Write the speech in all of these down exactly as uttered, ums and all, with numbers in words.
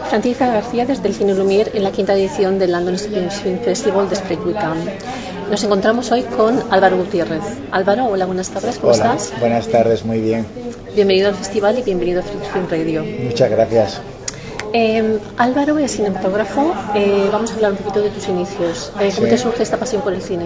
Francisca García desde el Cine Lumière en la quinta edición del London Film Festival de Spread Weekend. Nos encontramos hoy con Álvaro Gutiérrez. Álvaro, hola, buenas tardes, ¿cómo hola, estás? Buenas tardes, muy bien. Bienvenido al festival y bienvenido a Film Radio. Muchas gracias. Eh, Álvaro es cinematógrafo. Eh, vamos a hablar un poquito de tus inicios. Eh, ¿Cómo sí. te surge esta pasión por el cine?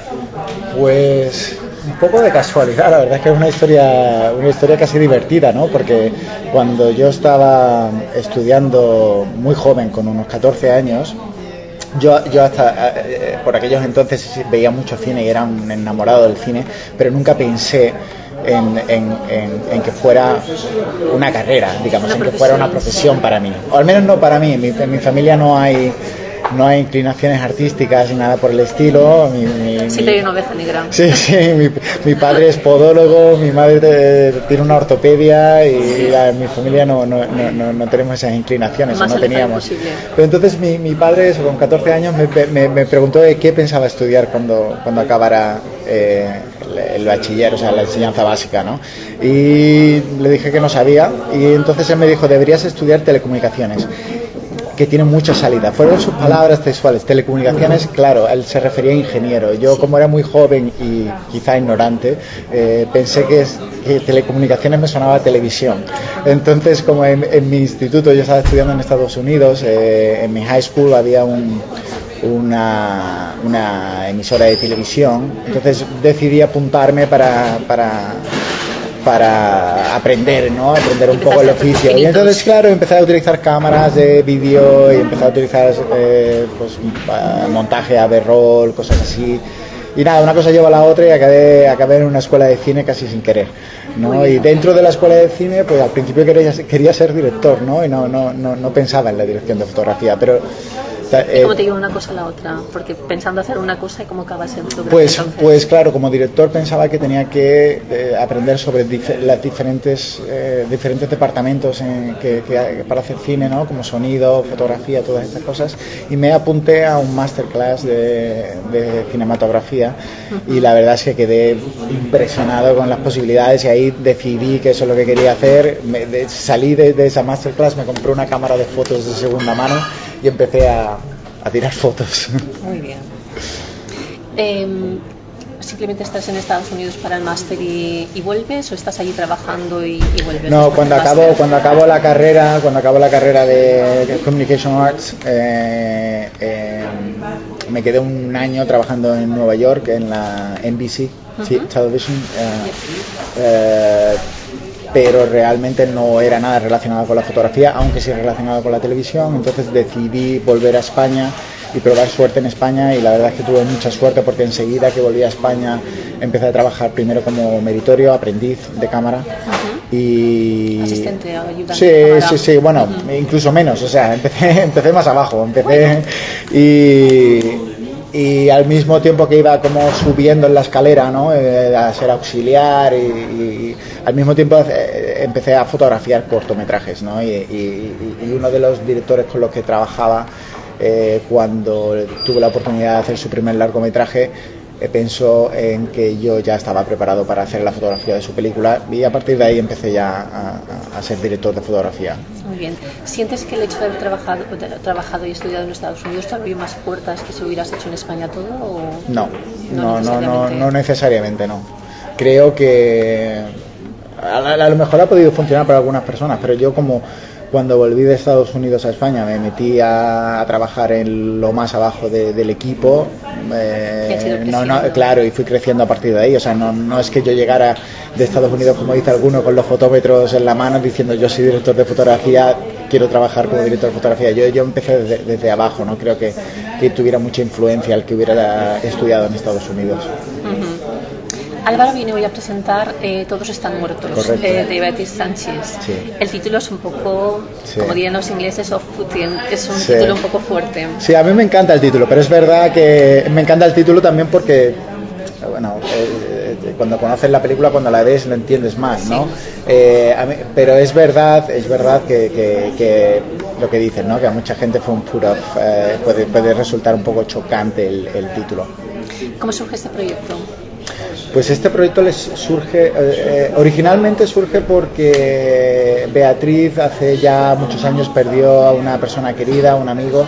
Pues un poco de casualidad, la verdad es que es una historia, una historia casi divertida, ¿no? Porque cuando yo estaba estudiando muy joven, con unos catorce años, yo, yo hasta eh, por aquellos entonces veía mucho cine y era un enamorado del cine, pero nunca pensé En, en, en, en que fuera una carrera, digamos, en que fuera una profesión para mí, o al menos no para mí. En mi, en mi familia no hay no hay inclinaciones artísticas ni nada por el estilo. Mi, mi, sí, mi, hay una oveja negra. Sí, sí, mi, mi padre es podólogo, mi madre te, tiene una ortopedia y la, en mi familia no, no, no, no tenemos esas inclinaciones, Más no teníamos. Posible. Pero entonces mi, mi padre, eso, con catorce años, me, me, me preguntó de qué pensaba estudiar cuando, cuando acabara eh, el bachiller, o sea, la enseñanza básica, ¿no? Y le dije que no sabía, y entonces él me dijo: deberías estudiar telecomunicaciones, que tiene mucha salida. Fueron sus palabras textuales. Telecomunicaciones, claro, él se refería a ingeniero. Yo, como era muy joven y quizá ignorante, eh, pensé que, es, que telecomunicaciones me sonaba a televisión. Entonces, como en, en mi instituto, yo estaba estudiando en Estados Unidos, eh, en mi high school había un Una, una emisora de televisión, entonces decidí apuntarme para, para, para aprender, ¿no? Aprender un poco el oficio. Y entonces, claro, empecé a utilizar cámaras de vídeo y empecé a utilizar eh, pues, montaje a B-roll, cosas así. Y nada, una cosa lleva a la otra y acabé, acabé en una escuela de cine casi sin querer, ¿no? Y dentro de la escuela de cine, pues al principio quería, quería ser director, ¿no? Y no, no, no, no pensaba en la dirección de fotografía, pero... ¿Y cómo te lleva una cosa a la otra? Porque pensando hacer una cosa, ¿y cómo acabas en fotografía? Pues, pues claro, como director pensaba que tenía que eh, aprender sobre dif- las diferentes eh, diferentes departamentos en, que, que, para hacer cine, ¿no? Como sonido, fotografía, todas estas cosas, y me apunté a un masterclass de, de cinematografía. Uh-huh. Y la verdad es que quedé impresionado con las posibilidades y ahí decidí que eso es lo que quería hacer. Me, de, salí de, de esa masterclass, me compré una cámara de fotos de segunda mano y empecé a, a tirar fotos. Muy bien. Eh, ¿Simplemente estás en Estados Unidos para el máster y, y vuelves, o estás allí trabajando y, y vuelves? No, cuando acabo, cuando acabo la carrera, cuando acabo la carrera de Communication Arts, eh, eh, me quedé un año trabajando en Nueva York en la N B C uh-huh. Television. Eh, eh, pero realmente no era nada relacionado con la fotografía, aunque sí relacionado con la televisión. Entonces decidí volver a España y probar suerte en España, y la verdad es que tuve mucha suerte porque enseguida que volví a España empecé a trabajar primero como meritorio, aprendiz de cámara. Uh-huh. Y asistente, ayudante sí, de cámara. sí, sí, bueno, uh-huh. incluso menos, o sea, empecé, empecé más abajo, empecé y... y al mismo tiempo que iba como subiendo en la escalera, ¿no? Eh, a ser auxiliar y, y al mismo tiempo eh, empecé a fotografiar cortometrajes, ¿no? Y, y, y uno de los directores con los que trabajaba eh, cuando tuve la oportunidad de hacer su primer largometraje eh, pensó en que yo ya estaba preparado para hacer la fotografía de su película, y a partir de ahí empecé ya a, a ser director de fotografía. Muy bien. ¿Sientes que el hecho de haber trabajado, de, trabajado y estudiado en Estados Unidos te abrió más puertas que si hubieras hecho en España todo? O... No, no, no, no, necesariamente. no, no necesariamente, no. Creo que a, a lo mejor ha podido funcionar para algunas personas, pero yo, como cuando volví de Estados Unidos a España me metí a, a trabajar en lo más abajo de, del equipo, eh, no, no, claro, y fui creciendo a partir de ahí. O sea, no, no es que yo llegara de Estados Unidos, como dice alguno, con los fotómetros en la mano diciendo yo soy director de fotografía, quiero trabajar como director de fotografía. Yo, yo empecé desde, desde abajo, no creo que, que tuviera mucha influencia el que hubiera estudiado en Estados Unidos. Uh-huh. Álvaro viene hoy a presentar eh, Todos están muertos, eh, de Beatriz Sánchez. Sí. El título es un poco, sí. como dirían los ingleses, off-putting, es un sí. título un poco fuerte. Sí, a mí me encanta el título, pero es verdad que me encanta el título también porque, bueno, eh, cuando conoces la película, cuando la ves, lo entiendes más, ¿no? Sí. Eh, a mí, pero es verdad, es verdad que, que, que lo que dicen, ¿no? Que a mucha gente fue un put-off, eh, puede, puede resultar un poco chocante el, el título. ¿Cómo surge este proyecto? Pues este proyecto les surge, eh, eh, originalmente surge porque Beatriz hace ya muchos años perdió a una persona querida, un amigo,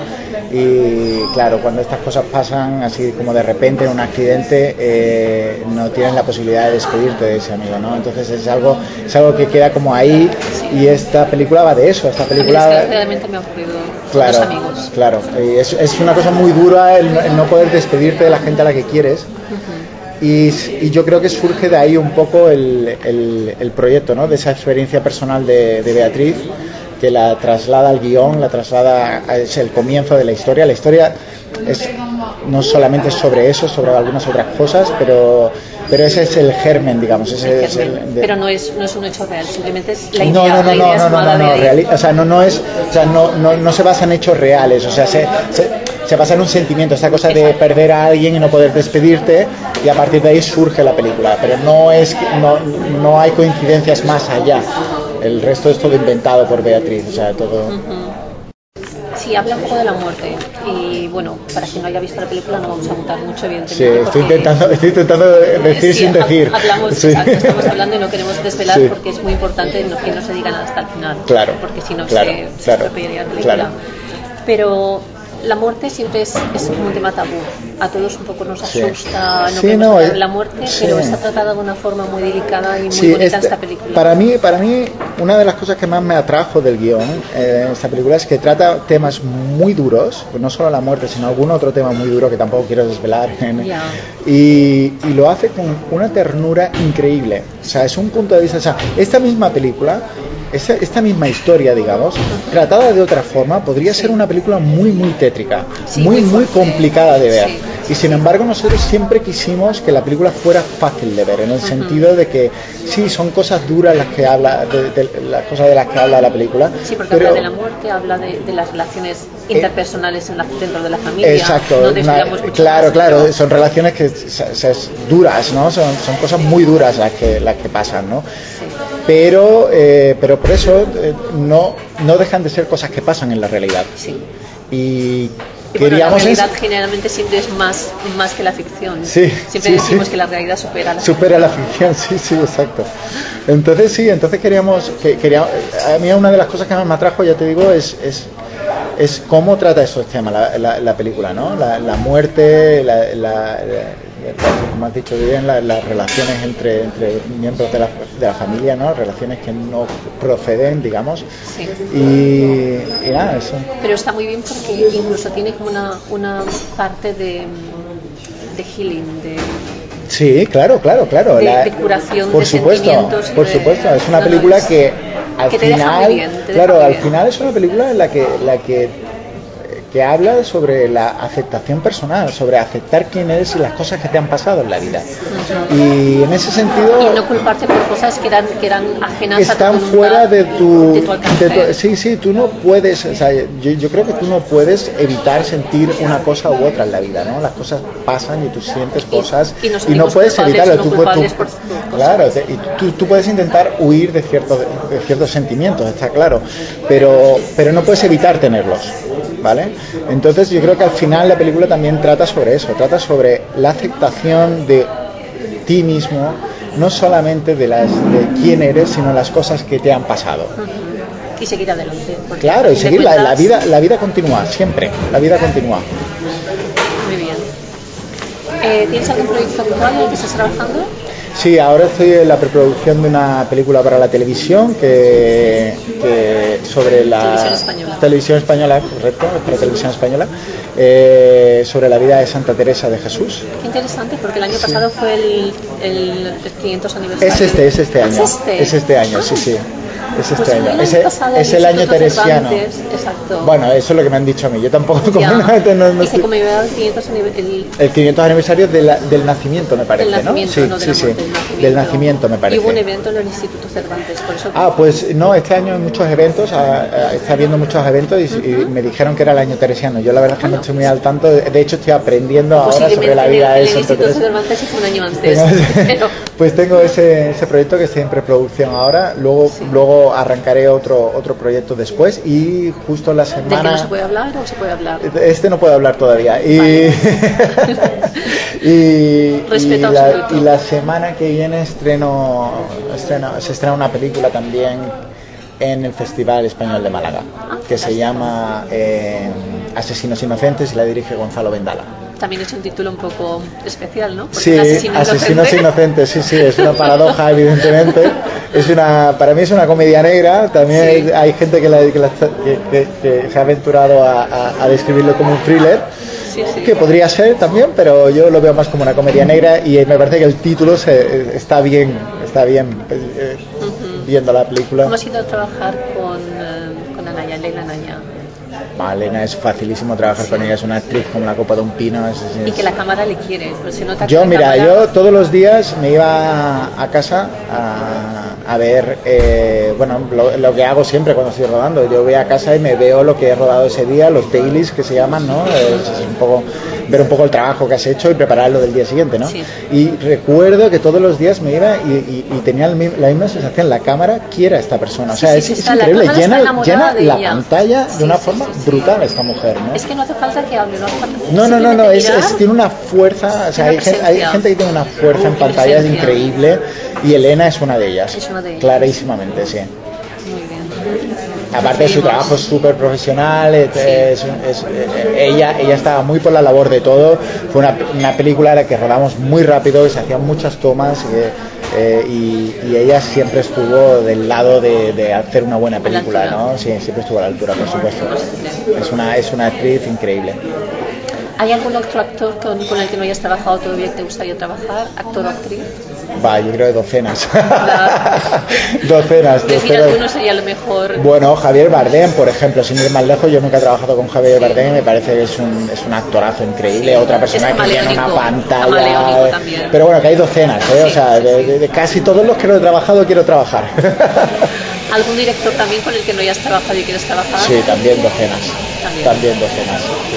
y claro, cuando estas cosas pasan así como de repente en un accidente, eh, no tienes la posibilidad de despedirte de ese amigo, ¿no? Entonces es algo, es algo que queda como ahí, y esta película va de eso, esta película... A mí desgraciadamente me ha ocurrido claro, con dos amigos. Claro, y es, es una cosa muy dura el, el no poder despedirte de la gente a la que quieres. Uh-huh. Y, y yo creo que surge de ahí un poco el, el, el proyecto, ¿no? De esa experiencia personal de, de Beatriz, que la traslada al guión, la traslada, a, es el comienzo de la historia. La historia es, no solamente es sobre eso, sobre algunas otras cosas, pero, pero ese es el germen, digamos. Ese el germen. Es el de... Pero no es, no es un hecho real, simplemente es la idea. No, no, no, la idea no, no, no, no, no, reali- o sea, no, no es, o sea, no, no, no se basa en hechos reales, o sea, se, se, se basa en un sentimiento, esta cosa de perder a alguien y no poder despedirte, y a partir de ahí surge la película, pero no es, no, no hay coincidencias más allá. El resto es todo inventado por Beatriz, o sea, todo. Uh-huh. Sí, habla un poco de la muerte, y bueno, para quien no haya visto la película no vamos a contar mucho, evidentemente. Sí, estoy intentando, estoy intentando decir sí, sin decir. Hablamos, sí. exacto, estamos hablando y no queremos desvelar, sí. Porque es muy importante que no se diga nada hasta el final. Claro. Porque si no claro, se, se claro, estropearía la película. Claro. Pero la muerte siempre es, es un tema tabú. A todos un poco nos asusta, sí. no sí, queremos no, hablar de la muerte, sí. Pero está tratada de una forma muy delicada y muy sí, bonita este, en esta película. Para mí, para mí, una de las cosas que más me atrajo del guión eh, en esta película es que trata temas muy duros, no solo la muerte, sino algún otro tema muy duro que tampoco quiero desvelar. Yeah. Y, y lo hace con una ternura increíble. O sea, es un punto de vista. O sea, esta misma película, esta, esta misma historia, digamos, tratada de otra forma, podría ser una película muy, muy tétrica, sí, muy, muy complicada de ver. Sí. Y sin embargo nosotros siempre quisimos que la película fuera fácil de ver, en el uh-huh. sentido de que sí, son cosas duras las que habla, de, de, de las cosas de las que habla la película. Sí, porque pero, habla de la muerte, habla de, de las relaciones interpersonales en la, dentro de la familia. Exacto, no una, claro, más, claro, pero... son relaciones que se, se, duras, ¿no? Son, son cosas sí. muy duras las que, las que pasan, ¿no? Sí. Pero, eh, pero por eso eh, no, no dejan de ser cosas que pasan en la realidad. Sí. Y Y bueno, la realidad es... generalmente siempre es más, más que la ficción. Sí, siempre sí, decimos sí. que la realidad supera la supera ficción. la ficción, sí, sí, exacto. Entonces sí, entonces queríamos, que, queríamos, a mí una de las cosas que más me atrajo, ya te digo, es, es, es cómo trata esos temas la, la, la película, ¿no? La, la muerte, la, la, la, como has dicho bien, la, las relaciones entre, entre miembros de la, de la familia, ¿no? Relaciones que no proceden, digamos. Sí. Y, y nada, eso. Pero está muy bien porque incluso tiene como una, una parte de, de healing, de... Sí, claro, claro, claro. De, la, de curación, por de supuesto, sentimientos. Por de... supuesto, es una no, película no, es... que al que te final, deja muy bien, te claro, deja muy al bien. final es una película en la que, la que que habla sobre la aceptación personal, sobre aceptar quién eres y las cosas que te han pasado en la vida. Uh-huh. Y en ese sentido... Y no culparte por cosas que eran, que eran ajenas están a tu fuera de tu... De tu alcance. De tu, sí, sí, tú no puedes... O sea, yo, yo creo que tú no puedes evitar sentir una cosa u otra en la vida, ¿no? Las cosas pasan y tú sientes cosas y, y, no, y no puedes evitarlo. No tú, tú, por, claro, te, y tú, tú puedes intentar huir de ciertos, de ciertos sentimientos, está claro, pero, pero no puedes evitar tenerlos, ¿vale? Entonces yo creo que al final la película también trata sobre eso, trata sobre la aceptación de ti mismo, no solamente de las de quién eres, sino las cosas que te han pasado. Y seguir adelante. Claro, y seguir la, la vida, la vida continúa, siempre, la vida continúa. Muy bien. Eh, ¿Tienes algún proyecto actual en el que estás trabajando? Sí, ahora estoy en la preproducción de una película para la televisión que, que sobre la televisión española, televisión española correcto, para televisión española, eh, sobre la vida de Santa Teresa de Jesús. Qué interesante, porque el año sí. pasado fue el, el, el quinientos aniversario. Es este, es este año. Es este, es este año, ah. sí, sí. Es este pues año. Es, el, es el año teresiano. Exacto. Bueno, eso es lo que me han dicho a mí. Yo tampoco completamente no, no y se conmemoraba el quinientos aniversario. El, el quinientos aniversario de la, del nacimiento, me parece, del nacimiento, ¿no? ¿no? Sí, De sí, la, sí. Del nacimiento. Del nacimiento, me parece. Y hubo un evento en el Instituto Cervantes, por eso. Ah, pues no, este año hay muchos eventos, a, a, está habiendo muchos eventos y, uh-huh. y me dijeron que era el año teresiano. Yo la verdad es que no estoy muy al tanto. De hecho, estoy aprendiendo ahora sobre la vida de Santa Teresa. El Instituto Cervantes fue un año antes. Pero Pues tengo ese, ese proyecto que está en preproducción ahora, luego sí. luego arrancaré otro otro proyecto después y justo la semana... ¿De qué no se puede hablar o se puede hablar? Este no puedo hablar todavía. Y, vale. y, y, la, y la semana que viene estreno, estreno se estrena una película también en el Festival Español de Málaga, ah, que se llama eh, Asesinos Inocentes y la dirige Gonzalo Vendala. También es un título un poco especial, ¿no? Porque sí, asesino Asesinos inocente. Inocentes, sí, sí, es una paradoja, evidentemente. Es una, para mí es una comedia negra. También sí. hay, hay gente que, la, que, la, que, que, que se ha aventurado a, a, a describirlo como un thriller, sí, sí. que podría ser también, pero yo lo veo más como una comedia negra y me parece que el título se, está bien, está bien eh, uh-huh. viendo la película. ¿Cómo has ido a trabajar con, uh, con Anaya, Leila Anaya? Elena es facilísimo trabajar sí. con ella, es una actriz como la copa de un pino. Es, es... Y que la cámara le quiere, pues se nota que yo, mira, cámara... yo todos los días me iba a casa a, a ver, eh, bueno, lo, lo que hago siempre cuando estoy rodando. Yo voy a casa y me veo lo que he rodado ese día, los dailies que se llaman, ¿no? Es, es un poco, ver un poco el trabajo que has hecho y prepararlo del día siguiente, ¿no? Sí. Y recuerdo que todos los días me iba y, y, y tenía la misma sensación, la cámara quiere a esta persona, o sea, sí, sí, es, sí, es increíble, llena, llena la ella. pantalla sí, de una sí, forma... Sí, sí. brutal esta mujer, ¿no? Es que no hace falta que hable, no hace falta no, no, no, no, es, es, tiene una fuerza, o sea, hay gente, hay gente que tiene una fuerza en pantalla increíble y Elena es una de ellas, es una de ellas. Clarísimamente, sí. Muy bien. Aparte de su trabajo es súper profesional, es, es, es, ella, ella estaba muy por la labor de todo, fue una, una película en la que rodamos muy rápido, se hacían muchas tomas y, eh, y, y ella siempre estuvo del lado de, de hacer una buena película, ¿no? Sí, siempre estuvo a la altura, por supuesto. Es una, es una actriz increíble. ¿Hay algún otro actor con, con el que no hayas trabajado todavía que te gustaría trabajar? ¿Actor o actriz? Va, yo creo que docenas. docenas, Decir alguno sería lo mejor. Bueno, Javier Bardem, por ejemplo, sin ir más lejos, yo nunca he trabajado con Javier sí. Bardem y me parece que es un, es un actorazo increíble. Sí. Otra persona que tiene una pantalla. Pero bueno, que hay docenas, ¿eh? Sí, o sea, sí, de, de, de casi todos los que no he trabajado quiero trabajar. ¿Algún director también con el que no hayas trabajado y quieres trabajar? Sí, también docenas. También, también docenas. Sí.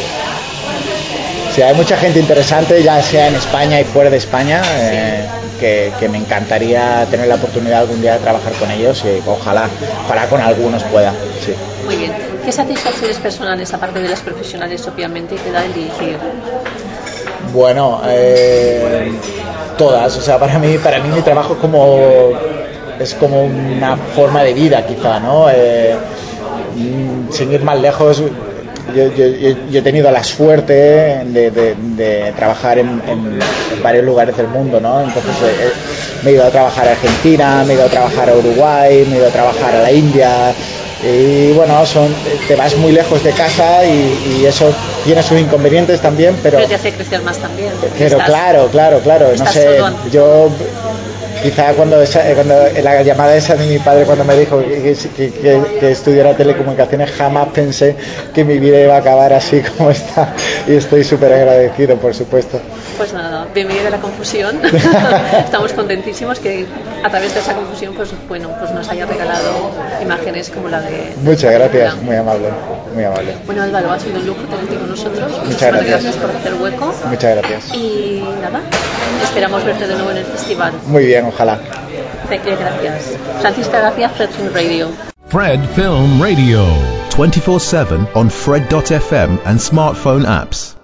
Sí, hay mucha gente interesante, ya sea en España y fuera de España, eh, que, que me encantaría tener la oportunidad algún día de trabajar con ellos y ojalá, ojalá con algunos pueda. Sí. Muy bien. ¿Qué satisfacciones personales, aparte de las profesionales, obviamente, te da el dirigir? Bueno, eh, todas. O sea, para mí, para mí mi trabajo es como, es como una forma de vida, quizá, ¿no? Eh, sin ir más lejos. Yo, yo, yo he tenido la suerte de, de, de trabajar en, en, en varios lugares del mundo, ¿no? Entonces eh, me he ido a trabajar a Argentina, me he ido a trabajar a Uruguay, me he ido a trabajar a la India y bueno, son, te vas muy lejos de casa y, y eso tiene sus inconvenientes también, pero... Pero te hace crecer más también. Pero estás, claro, claro, claro, no sé, yo... Quizá cuando, esa, cuando la llamada esa de mi padre cuando me dijo que, que, que, que estudiara telecomunicaciones, jamás pensé que mi vida iba a acabar así como está y estoy súper agradecido, por supuesto. Pues nada, bienvenido a la confusión. Estamos contentísimos que a través de esa confusión pues bueno pues nos haya regalado imágenes como la de... Muchas gracias, muy amable, muy amable. Bueno, Álvaro, ha sido un lujo tenerte con nosotros. Muchas gracias. Gracias por hacer hueco. Muchas gracias. Y nada, esperamos verte de nuevo en el festival. Muy bien, ojalá. Gracias. Francisca García, Fred Film Radio. Fred Film Radio. twenty-four seven on Fred dot f m and smartphone apps.